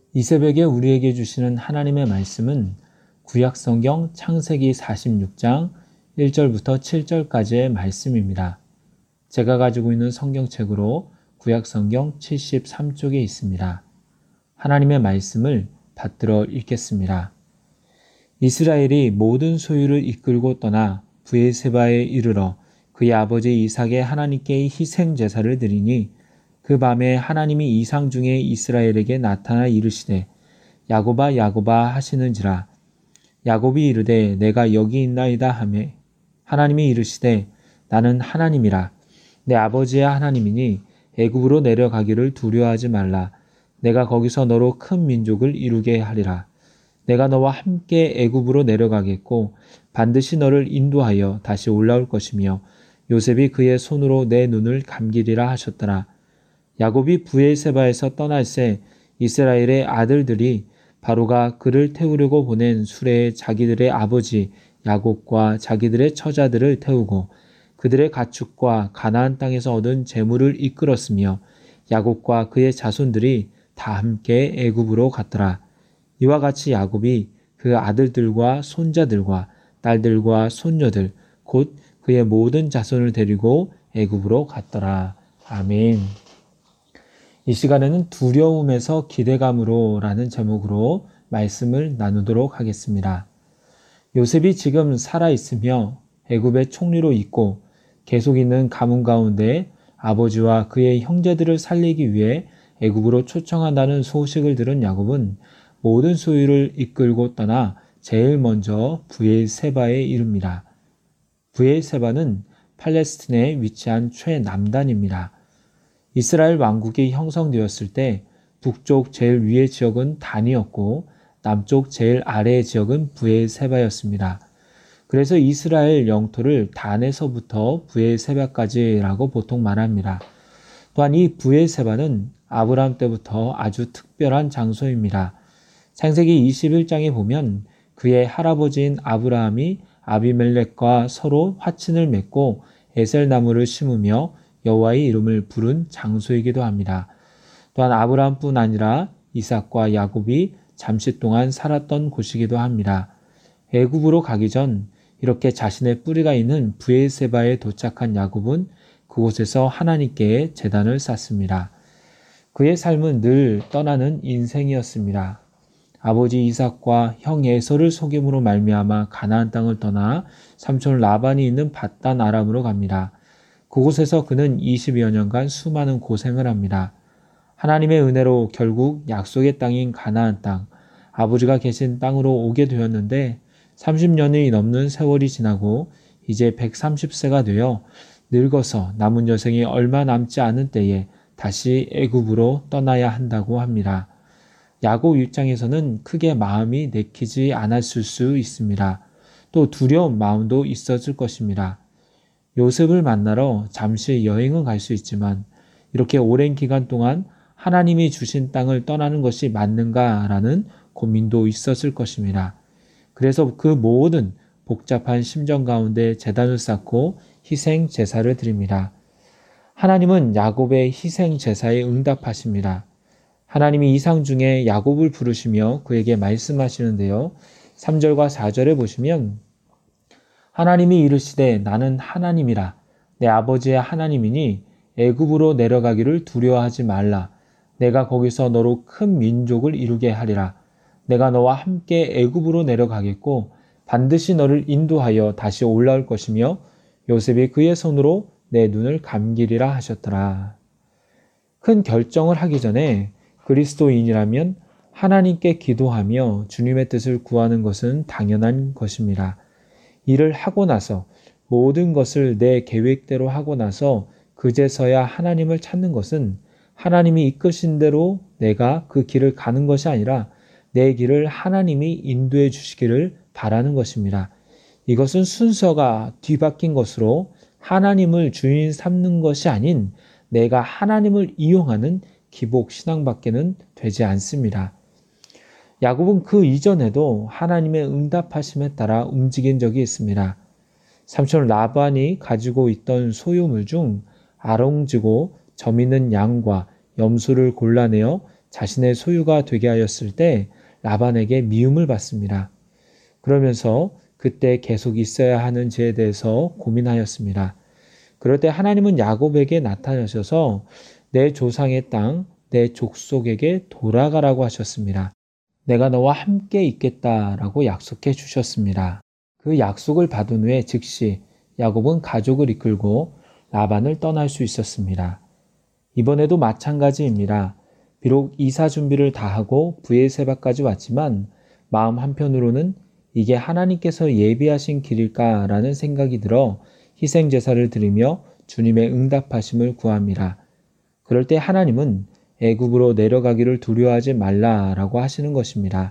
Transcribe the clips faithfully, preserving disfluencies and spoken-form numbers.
이 새벽에 우리에게 주시는 하나님의 말씀은 구약성경 창세기 사십육 장 일 절부터 칠 절까지의 말씀입니다. 제가 가지고 있는 성경책으로 구약성경 칠십삼 쪽에 있습니다. 하나님의 말씀을 받들어 읽겠습니다. 이스라엘이 모든 소유를 이끌고 떠나 브에세바에 이르러 그의 아버지 이삭의 하나님께 희생 제사를 드리니 그 밤에 하나님이 이상 중에 이스라엘에게 나타나 이르시되 야곱아 야곱아 하시는지라. 야곱이 이르되 내가 여기 있나이다 하매 하나님이 이르시되 나는 하나님이라. 내 아버지의 하나님이니 애굽으로 내려가기를 두려워하지 말라. 내가 거기서 너로 큰 민족을 이루게 하리라. 내가 너와 함께 애굽으로 내려가겠고 반드시 너를 인도하여 다시 올라올 것이며 요셉이 그의 손으로 내 눈을 감기리라 하셨더라. 야곱이 브엘세바에서 떠날새 이스라엘의 아들들이 바로가 그를 태우려고 보낸 수레에 자기들의 아버지 야곱과 자기들의 처자들을 태우고 그들의 가축과 가나안 땅에서 얻은 재물을 이끌었으며 야곱과 그의 자손들이 다 함께 애굽으로 갔더라. 이와 같이 야곱이 그 아들들과 손자들과 딸들과 손녀들 곧 그의 모든 자손을 데리고 애굽으로 갔더라. 아멘. 이 시간에는 두려움에서 기대감으로 라는 제목으로 말씀을 나누도록 하겠습니다. 요셉이 지금 살아있으며 애굽의 총리로 있고 계속 있는 가문 가운데 아버지와 그의 형제들을 살리기 위해 애굽으로 초청한다는 소식을 들은 야곱은 모든 소유를 이끌고 떠나 제일 먼저 브엘세바에 이릅니다. 브엘세바는 팔레스틴에 위치한 최남단입니다. 이스라엘 왕국이 형성되었을 때 북쪽 제일 위의 지역은 단이었고 남쪽 제일 아래의 지역은 브엘세바였습니다. 그래서 이스라엘 영토를 단에서부터 브엘세바까지라고 보통 말합니다. 또한 이 브엘세바는 아브라함 때부터 아주 특별한 장소입니다. 창세기 이십일 장에 보면 그의 할아버지인 아브라함이 아비멜렉과 서로 화친을 맺고 에셀나무를 심으며 여호와의 이름을 부른 장소이기도 합니다. 또한 아브라함뿐 아니라 이삭과 야곱이 잠시 동안 살았던 곳이기도 합니다. 애굽으로 가기 전 이렇게 자신의 뿌리가 있는 브엘세바에 도착한 야곱은 그곳에서 하나님께 제단을 쌓습니다. 그의 삶은 늘 떠나는 인생이었습니다. 아버지 이삭과 형 에서를 속임으로 말미암아 가나안 땅을 떠나 삼촌 라반이 있는 밧단 아람으로 갑니다. 그곳에서 그는 이십여 년간 수많은 고생을 합니다. 하나님의 은혜로 결국 약속의 땅인 가나안 땅, 아버지가 계신 땅으로 오게 되었는데 삼십 년이 넘는 세월이 지나고 이제 백삼십 세가 되어 늙어서 남은 여생이 얼마 남지 않은 때에 다시 애굽으로 떠나야 한다고 합니다. 야곱 입장에서는 크게 마음이 내키지 않았을 수 있습니다. 또 두려운 마음도 있었을 것입니다. 요셉을 만나러 잠시 여행은 갈 수 있지만 이렇게 오랜 기간 동안 하나님이 주신 땅을 떠나는 것이 맞는가라는 고민도 있었을 것입니다. 그래서 그 모든 복잡한 심정 가운데 제단을 쌓고 희생 제사를 드립니다. 하나님은 야곱의 희생 제사에 응답하십니다. 하나님이 이상 중에 야곱을 부르시며 그에게 말씀하시는데요. 삼 절과 사 절에 보시면 하나님이 이르시되 나는 하나님이라. 내 아버지의 하나님이니 애굽으로 내려가기를 두려워하지 말라. 내가 거기서 너로 큰 민족을 이루게 하리라. 내가 너와 함께 애굽으로 내려가겠고 반드시 너를 인도하여 다시 올라올 것이며 요셉이 그의 손으로 내 눈을 감기리라 하셨더라. 큰 결정을 하기 전에 그리스도인이라면 하나님께 기도하며 주님의 뜻을 구하는 것은 당연한 것입니다. 일을 하고 나서 모든 것을 내 계획대로 하고 나서 그제서야 하나님을 찾는 것은 하나님이 이끄신 대로 내가 그 길을 가는 것이 아니라 내 길을 하나님이 인도해 주시기를 바라는 것입니다. 이것은 순서가 뒤바뀐 것으로 하나님을 주인 삼는 것이 아닌 내가 하나님을 이용하는 기복 신앙밖에는 되지 않습니다. 야곱은 그 이전에도 하나님의 응답하심에 따라 움직인 적이 있습니다. 삼촌 라반이 가지고 있던 소유물 중 아롱지고 점 있는 양과 염소를 골라내어 자신의 소유가 되게 하였을 때 라반에게 미움을 받습니다. 그러면서 그때 계속 있어야 하는지에 대해서 고민하였습니다. 그럴 때 하나님은 야곱에게 나타나셔서 내 조상의 땅, 내 족속에게 돌아가라고 하셨습니다. 내가 너와 함께 있겠다라고 약속해 주셨습니다. 그 약속을 받은 후에 즉시 야곱은 가족을 이끌고 라반을 떠날 수 있었습니다. 이번에도 마찬가지입니다. 비록 이사 준비를 다 하고 브에세바까지 왔지만 마음 한편으로는 이게 하나님께서 예비하신 길일까라는 생각이 들어 희생 제사를 드리며 주님의 응답하심을 구합니다. 그럴 때 하나님은 애굽으로 내려가기를 두려워하지 말라라고 하시는 것입니다.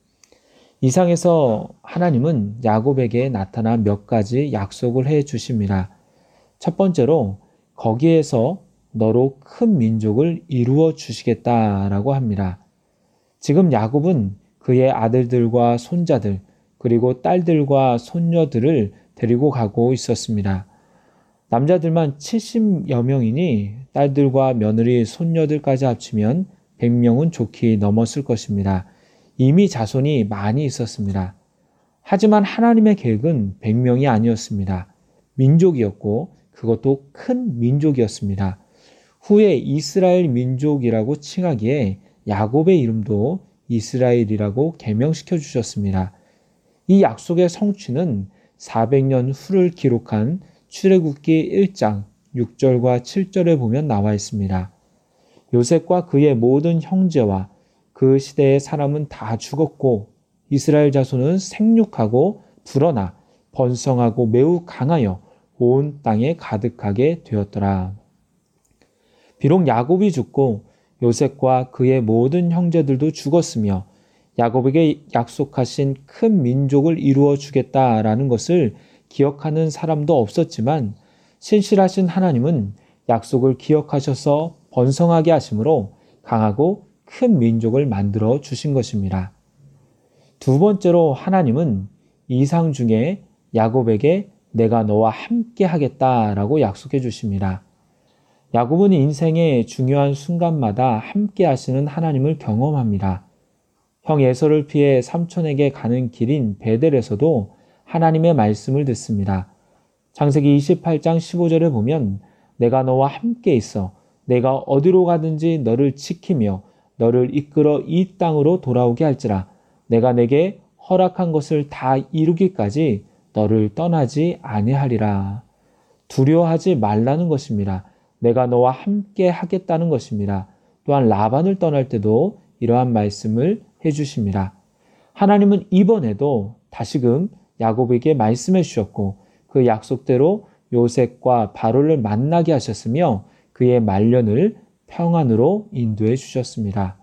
이상에서 하나님은 야곱에게 나타나 몇 가지 약속을 해 주십니다. 첫 번째로 거기에서 너로 큰 민족을 이루어 주시겠다라고 합니다. 지금 야곱은 그의 아들들과 손자들 그리고 딸들과 손녀들을 데리고 가고 있었습니다. 남자들만 칠십여 명이니 딸들과 며느리, 손녀들까지 합치면 백 명은 좋게 넘었을 것입니다. 이미 자손이 많이 있었습니다. 하지만 하나님의 계획은 백 명이 아니었습니다. 민족이었고 그것도 큰 민족이었습니다. 후에 이스라엘 민족이라고 칭하기에 야곱의 이름도 이스라엘이라고 개명시켜 주셨습니다. 이 약속의 성취는 사백 년 후를 기록한 출애굽기 일 장 육 절과 칠 절에 보면 나와 있습니다. 요셉과 그의 모든 형제와 그 시대의 사람은 다 죽었고 이스라엘 자손은 생육하고 불어나 번성하고 매우 강하여 온 땅에 가득하게 되었더라. 비록 야곱이 죽고 요셉과 그의 모든 형제들도 죽었으며 야곱에게 약속하신 큰 민족을 이루어 주겠다라는 것을 기억하는 사람도 없었지만 신실하신 하나님은 약속을 기억하셔서 번성하게 하심으로 강하고 큰 민족을 만들어 주신 것입니다. 두 번째로 하나님은 이상 중에 야곱에게 내가 너와 함께 하겠다라고 약속해 주십니다. 야곱은 인생의 중요한 순간마다 함께 하시는 하나님을 경험합니다. 형 에서를 피해 삼촌에게 가는 길인 베델에서도 하나님의 말씀을 듣습니다. 창세기 이십팔 장 십오 절에 보면 내가 너와 함께 있어 내가 어디로 가든지 너를 지키며 너를 이끌어 이 땅으로 돌아오게 할지라 내가 내게 허락한 것을 다 이루기까지 너를 떠나지 아니하리라. 두려워하지 말라는 것입니다. 내가 너와 함께 하겠다는 것입니다. 또한 라반을 떠날 때도 이러한 말씀을 해주십니다. 하나님은 이번에도 다시금 야곱에게 말씀해 주셨고 그 약속대로 요셉과 바로를 만나게 하셨으며 그의 말년을 평안으로 인도해 주셨습니다.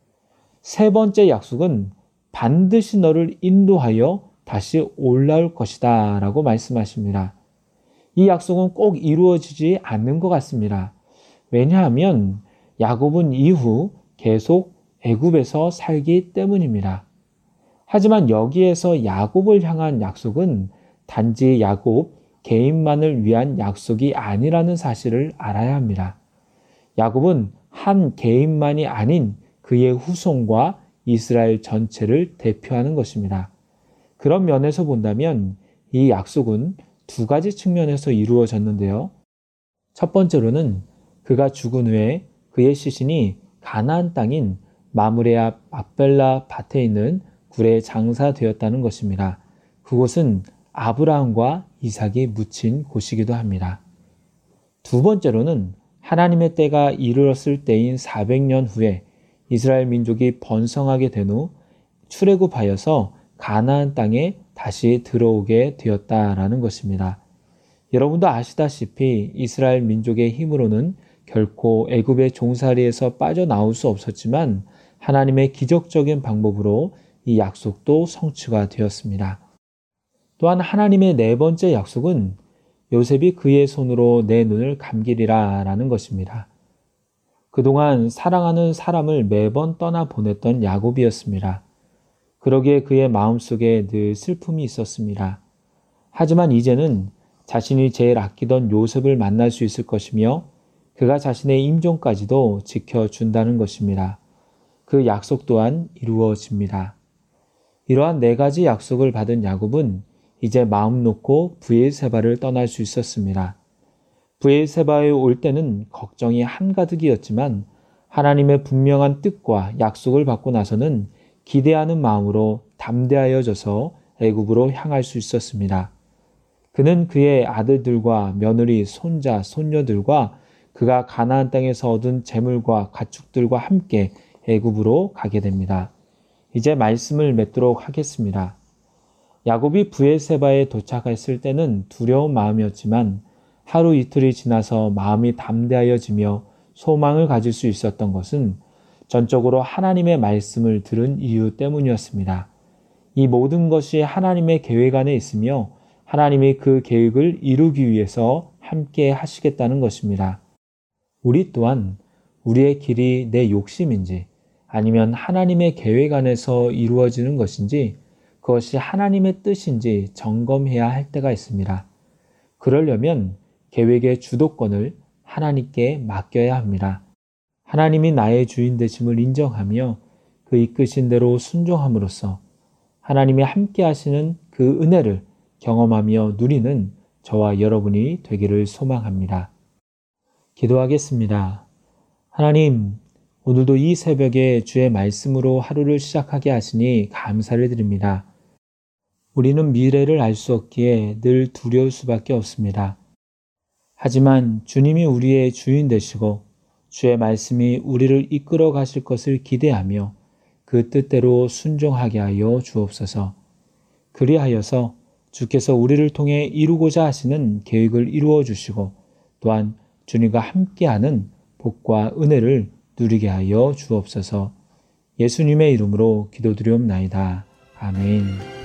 세 번째 약속은 반드시 너를 인도하여 다시 올라올 것이다 라고 말씀하십니다. 이 약속은 꼭 이루어지지 않는 것 같습니다. 왜냐하면 야곱은 이후 계속 애굽에서 살기 때문입니다. 하지만 여기에서 야곱을 향한 약속은 단지 야곱 개인만을 위한 약속이 아니라는 사실을 알아야 합니다. 야곱은 한 개인만이 아닌 그의 후손과 이스라엘 전체를 대표하는 것입니다. 그런 면에서 본다면 이 약속은 두 가지 측면에서 이루어졌는데요. 첫 번째로는 그가 죽은 후에 그의 시신이 가나안 땅인 마므레 앞 막벨라 밭에 있는 굴에 장사되었다는 것입니다. 그곳은 아브라함과 이삭이 묻힌 곳이기도 합니다. 두 번째로는 하나님의 때가 이르렀을 때인 사백 년 후에 이스라엘 민족이 번성하게 된 후 출애굽하여서 가나안 땅에 다시 들어오게 되었다라는 것입니다. 여러분도 아시다시피 이스라엘 민족의 힘으로는 결코 애굽의 종살이에서 빠져나올 수 없었지만 하나님의 기적적인 방법으로 이 약속도 성취가 되었습니다. 또한 하나님의 네 번째 약속은 요셉이 그의 손으로 내 눈을 감기리라 라는 것입니다. 그동안 사랑하는 사람을 매번 떠나보냈던 야곱이었습니다. 그러기에 그의 마음속에 늘 슬픔이 있었습니다. 하지만 이제는 자신이 제일 아끼던 요셉을 만날 수 있을 것이며 그가 자신의 임종까지도 지켜준다는 것입니다. 그 약속 또한 이루어집니다. 이러한 네 가지 약속을 받은 야곱은 이제 마음 놓고 브엘세바를 떠날 수 있었습니다. 브엘세바에 올 때는 걱정이 한가득이었지만 하나님의 분명한 뜻과 약속을 받고 나서는 기대하는 마음으로 담대하여져서 애굽으로 향할 수 있었습니다. 그는 그의 아들들과 며느리, 손자, 손녀들과 그가 가나안 땅에서 얻은 재물과 가축들과 함께 애굽으로 가게 됩니다. 이제 말씀을 맺도록 하겠습니다. 야곱이 브엘세바에 도착했을 때는 두려운 마음이었지만 하루 이틀이 지나서 마음이 담대하여지며 소망을 가질 수 있었던 것은 전적으로 하나님의 말씀을 들은 이유 때문이었습니다. 이 모든 것이 하나님의 계획 안에 있으며 하나님이 그 계획을 이루기 위해서 함께 하시겠다는 것입니다. 우리 또한 우리의 길이 내 욕심인지 아니면 하나님의 계획 안에서 이루어지는 것인지 그것이 하나님의 뜻인지 점검해야 할 때가 있습니다. 그러려면 계획의 주도권을 하나님께 맡겨야 합니다. 하나님이 나의 주인 되심을 인정하며 그 이끄신 대로 순종함으로써 하나님이 함께 하시는 그 은혜를 경험하며 누리는 저와 여러분이 되기를 소망합니다. 기도하겠습니다. 하나님, 오늘도 이 새벽에 주의 말씀으로 하루를 시작하게 하시니 감사를 드립니다. 우리는 미래를 알 수 없기에 늘 두려울 수밖에 없습니다. 하지만 주님이 우리의 주인 되시고 주의 말씀이 우리를 이끌어 가실 것을 기대하며 그 뜻대로 순종하게 하여 주옵소서. 그리하여서 주께서 우리를 통해 이루고자 하시는 계획을 이루어 주시고 또한 주님과 함께하는 복과 은혜를 누리게 하여 주옵소서. 예수님의 이름으로 기도드리옵나이다. 아멘.